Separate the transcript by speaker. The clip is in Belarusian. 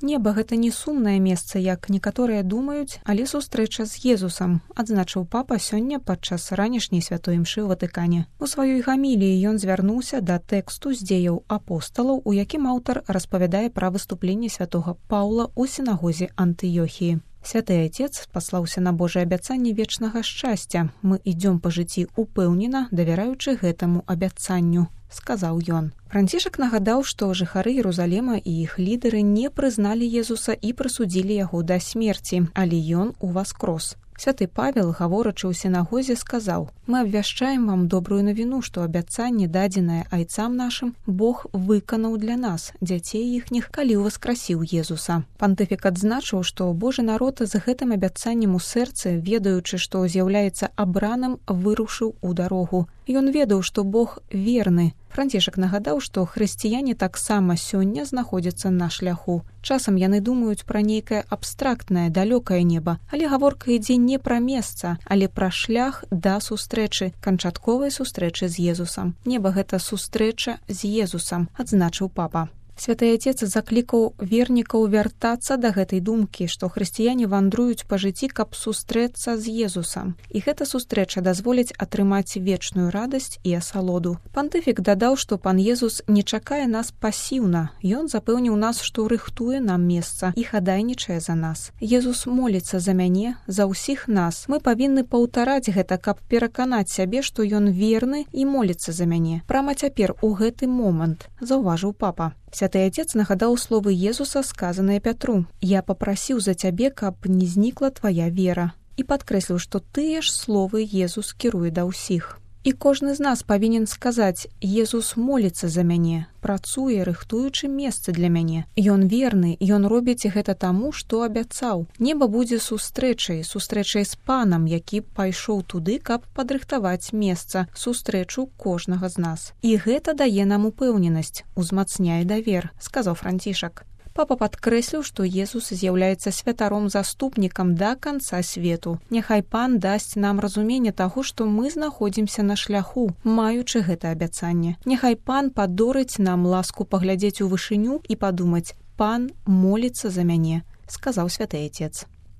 Speaker 1: Неба гэта не сумнае месца, як некаторыя думаюць, але сустрэча з Езусам, адзначыў папа сёння падчас ранішняй святой імшы ў Ватыкане. У сваёй гаміліі ён звярнуўся да тэксту з дзеяў апосталаў, у якім аўтар распавядае пра выступленне святога Паўла ў сінагозе Антыёхіі. Святы Отец паслаўся на Божае абяцанне вечнага шчасця. Мы ідзём па жыцці упэўнена, давяраючы гэтаму абяцанню, сказаў ён. Францішак нагадаў, што жыхары Єрусалема і іх лідары не прызналі Езуса і прысудзілі яго да смерці, але ён уваскрос. Святы Павел, гаворачы ў сінагозе, сказаў: «Мы абвяшчаем вам добрую навіну, што абяцанне, дадзенае айцам нашым, Бог выканаў для нас, дзяцей іхніх, калі ўваскрасіў Езуса». Пантыфік адзначыў, што Божы народ з гэтым абяцаннем у сэрцы, ведаючы, што з'яўляецца абраным, вырушыў у дарогу. Ён ведаў, што Бог верны. Францішак нагадаў, што хрысціяне таксама сёння знаходзяцца на шляху. Часам яны думаюць пра нейкае абстрактнае, далёкае неба, але гаворка ідзе не пра месца, але пра шлях да сустрэчы, канчатковай сустрэчы з Езусам. Неба гэта сустрэча з Езусам, адзначыў папа. Святы Отец заклікаў вернікаў вяртацца да гэтай думкі, што хрысціяне вандруюць па жыцці, каб сустрэцца з Езусам. І гэта сустрэча дазволіць атрымаць вечную радасць і асалоду. Пантыфік дадаў, што пан Езус не чакае нас пасіўна. Ён запэўніў нас, што рыхтуе нам месца і хадайнічае за нас. Езус моліцца за мяне, за ўсіх нас. Мы павінны паўтараць гэта, каб пераканаць сябе, што ён верны і моліцца за мяне. Прама цяпер, у гэты момант, заўважыў папа. Святы Отец нагадаў словы Езуса, сказаныя Пятру: «Я папрасіў за цябе, каб не знікла твая вера». І падкрэсліў, што тыя ж словы Езус кіруе да ўсіх. І кожны з нас павінен сказаць: «Езус моліцца за мяне, працуе, рыхтуючы месца для мяне. Ён верны, ён робіць гэта таму, што абяцаў. Неба будзе сустрэчай з панам, які пайшоў туды, каб падрыхтаваць месца, сустрэчу кожнага з нас. І гэта дае нам упэўненасць, узмацняе давер», сказаў Францішак. Папа падкрэсліў, што Езус з'яўляецца святаром-заступнікам да канца свету. Няхай пан дасць нам разуменне таго, што мы знаходзімся на шляху, маючы гэта абяцанне. Няхай пан падорыць нам ласку паглядзець у вышыню і падумаць: «Пан моліцца за мяне», сказаў Святы Отец.